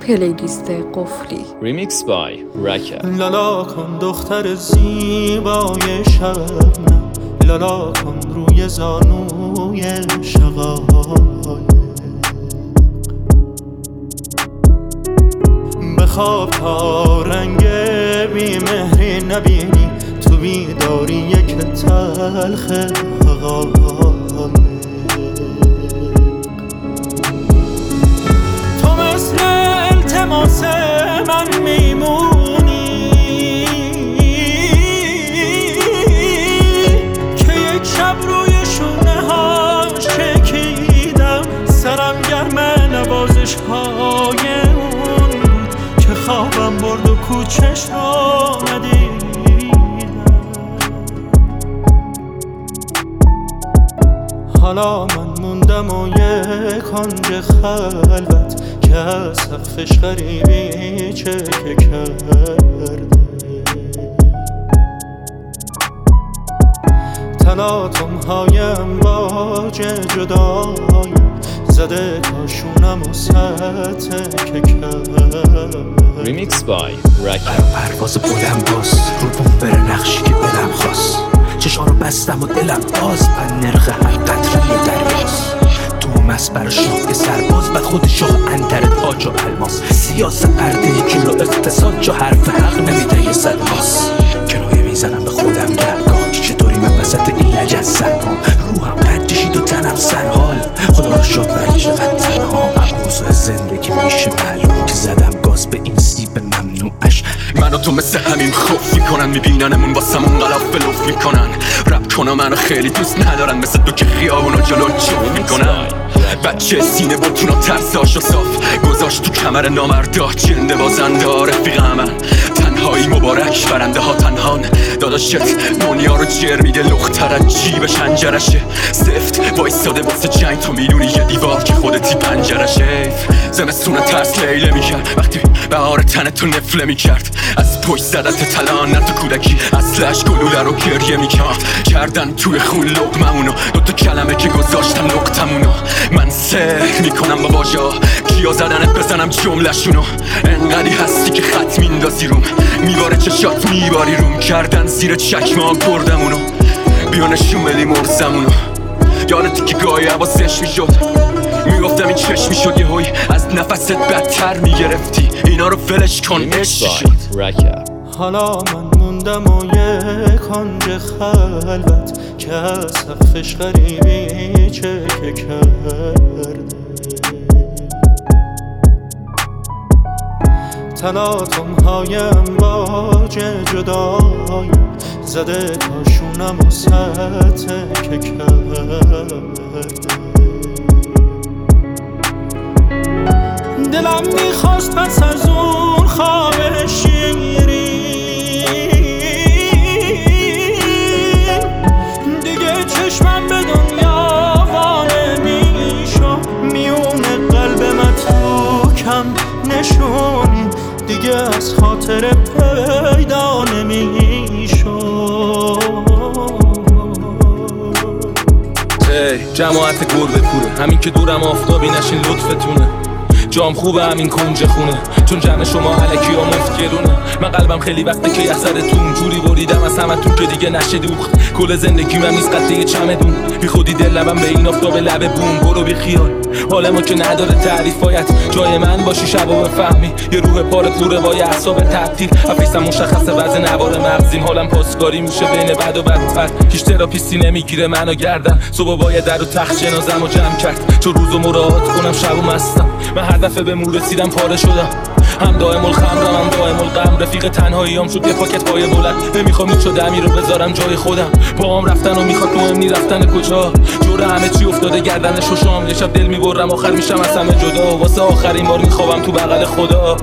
پلیلیست قفلی ریمیکس بای رکر. لالا کن دختر زیبای شبنم، لالا کن روی زانوی شقایق، بخواب تا رنگ بیمهری نبینی، تو بیداری یک تلخ حقایق. تو مثل التماس من میمونی که یک شب روی شونه ها شکیدم، سرم گرم نوازش های اون بود که خوابم برد و کوچش رو ندیدم. حالا من موندم و یک کنج خلوت که از سقفش غریبی چکه کرده، تلاطم های امواج جدایی زده کاشونم و سطح که کرده. ریمیکس بای رکر. پرواز بلند باز رو بمبر نقشی که دلم خواست، چشا رو بستم و دلم باز بر نرخ هر قطره دریاست. تو مست بر شاه سرباز بعد خود شاه انتر تاج و الماس، سیاست پرده جلو اقتصاد جا حرف حق نمیده یه صد ماس. کرایه میزنم به خودم گرگاه که چطوری من وسط این نجسم، روحم قد کشید و تنم سرحال، خدا رو شد ولی چقدر تنها. اوضاع زندگی میشه معلوم که زدم گاز به این سیب ممنوعش. منو تو مثل همین خوف میکنن، میبیننمون واسمون غلاف بلوف میکنن. رپ کنم منو خیلی دوست ندارن، مثل دو که خیابونو جلو چوب میکنن. بچه سینه بوتونا ترساشو صاف گذاشت تو کمر نامردا، چنده بازنده ها رفیق من، تنهایی مبارک برنده ها تنهان. داداشت دنیا رو جر میده، لختر از جیب شنجرشه، سفت وایستاده واسه جنگ، تو میدونی یه دیوار که خودتی پنجرشه. زمستون ترس لیله میکرد وقتی بهار تن تو نفله میکرد، از پشت زدت تلانت و کودکی اصلش گلوله رو گریه میکرد. کردن توی خون لقممونو، دوتا کلمه که گذاشتم نقطمونو. من سحر میکنم با واژه‌ها، کیا زدنت بزنم جمله‌شونو. انقدی هستی که خط میندازی روم، میباره چشات میباری روم. کردن زیر چکمه بردمونو، بیا نشون بدی مرزمونو. یادتی که گاهی حواسش میشد، میگفتم این چشم میشد یه هوی از نفست بدتر میگرفتی، اینا رو ولش کن عشق شد. حالا من موندم و یک کنج خلوت که از سقفش غریبی چکه کرده، تلاطم های امواج جدایی زده کاشونم و سطح که کرده. دلم میخواست پس از اون خواب شیرین دیگه چشمم به دنیا وانه میشم، میونه قلب من تو کم نشونی دیگه از خاطر پیدا نمیشم. جماعت گربه کوره، همین که دورم آفتابی نشین لطفتونه. جام خوبه همین کنج خونه، چون جمع شما علکی ها مفت گرونه. من قلبم خیلی وقته که یه سرتون جوری بریدم از همتون که دیگه نشه دوخت. کل زندگی من نیست قطعه یه چمدون، بی خودی دل لبم به این آفتاب لب بوم. برو بی خیال حال ما که نداره تعریف، باید جای من باشی شبا بفهمی. یه روح پاره پوره با یه اعصاب تعطیل، حفیظم مشخصه وزن نوار مغزیم. حالم پاسکاری میشه بین بد و بدتر، هیچ تراپیستی نمیگیره منو گردن. صبح باید در و تخت جنازم رو جمع کرد، چون روزو مراعات کنم شبو مستم. من هر دفعه به مول رسیدم پاره شدم، هم دائم الخمرم هم دائم الغم. رفیق تنهاییام شد یه پاکت پای بلند، نمیخوام هیچ دمی رو بذارم جای خودم. پاهم رفتن و میخواد مهم نی رفتن کجا، جور همه چی افتاده گردن ششام. یه شب دل میبرم آخر میشم از همه جدا، واسه آخرین بار میخوابم تو بغل خدا.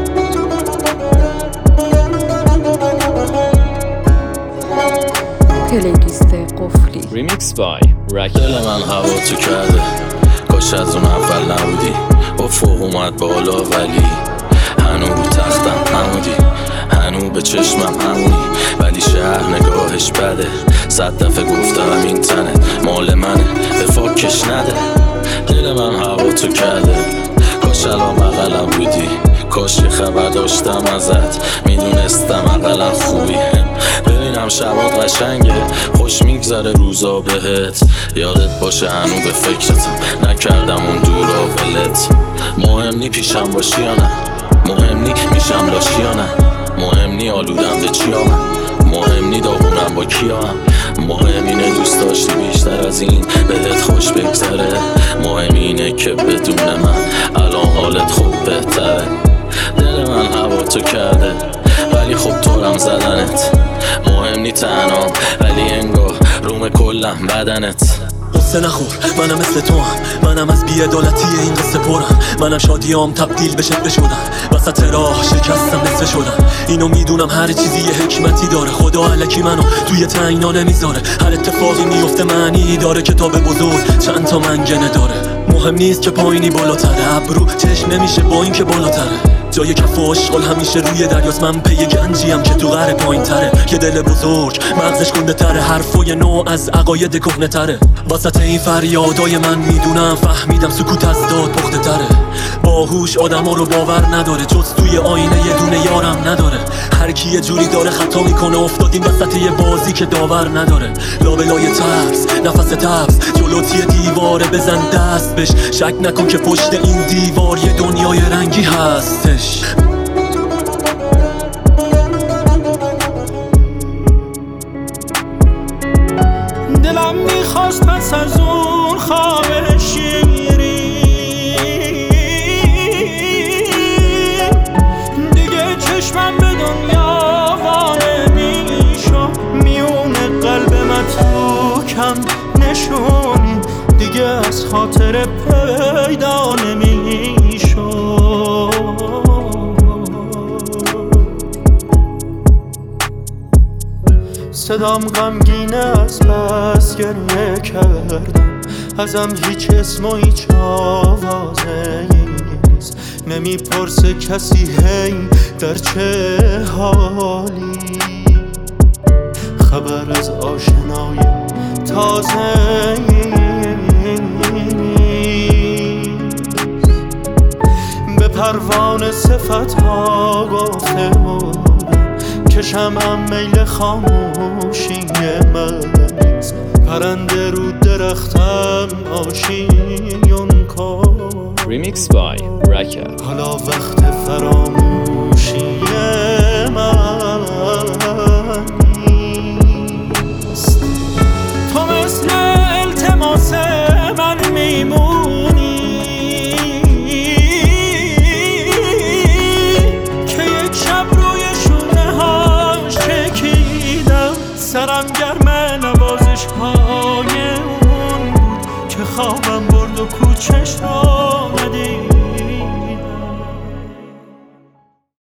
پلیلیست قفلی ریمیکس بای رکر. دل من هوا تو کرده، کاش از اون اول نبودی. افق اومد بالا ولی هنو رو تختم همودی، هنو به چشمم همونی، ولی شهر نگاهش بده. 100 دفعه گفتم این تنه مال منه، به فاکش نده. دل من هوا تو کرده، کاش الان بغلم بودی. کاش یه خبر داشتم ازت، میدونستم اقلا خوبی. ببینم شبات قشنگه، خوش میگذره روزا بهت، یادت باشه هنو به فکرتم، نکردم اون دورا ولت. مهم نی پیشم باشی یا نه، مهم نی میشم لاشی یا نه، مهم نی آلودم به چی آمد، مهم نی داغونم با کیام، مهم اینه دوست داشتی بیشتر از این بهت خوش بگذره، مهم اینه که بدون من الان حالت خوب بهتره. دل من هوا تو کرده ولی خب طورم زدنت، مهم نی تنام ولی انگار روم کلم بدنت. قصه نخور منم مثل تو هم، منم از بی‌عدالتی این قصه پرم، منم شادیام تبدیل به شده شدن، وسط راه شکستم نصفه شدن. اینو میدونم هر چیزی یه حکمتی داره، خدا الکی منو توی تعینا نمیذاره، هر اتفاقی میفته معنی داره، کتاب بزرگ چند تا منگنه داره. مهم نیست که پایینی بالاتره، ابرو چشم نمیشه با این که بالاتره، جای کف و عشق همیشه روی دریاست، من پی گنجیم که تو قره پایین تره، که دل بزرگ مغزش گنده تره، حرفای نو از عقاید کهنه تره. وسط این فریادای من میدونم فهمیدم سکوت از داد پخته تره، باهوش آدما رو باور نداره، جز توی آینه یه دونه یارم نداره. هر کی یه جوری داره خطا میکنه، افتادیم وسط یه بازی که داور نداره، لابلای ترس نفس تبس جلوتی دیواره، بزن دست بش، شک نکن که پشت این دیوار یه دنیای رنگی هستش. دلم میخواست پس از اون خواب شیری دیگه چشمم به دنیا وانه میشو، میونه قلب من تو کم نشونی دیگه از خاطر پیدا نمیشو. صدام غمگینه از بس گریه کردم، ازم هیچ اسم و هیچ آوازه نیست، نمیپرسه کسی هی در چه حالی، خبر از آشنای تازه به پروانه صفت ها گفته بود کشمم میل خاموشی من نیست، پرنده رو درختم آشیون کن. Remix by Raka. حالا وقت فراموشی من نیست، تو مثل التماس من میمونی که یک شب روی شونه هاش چکیدم، سرم گرم نوازش های اون بود که خوابم برد و کوچش را ندید.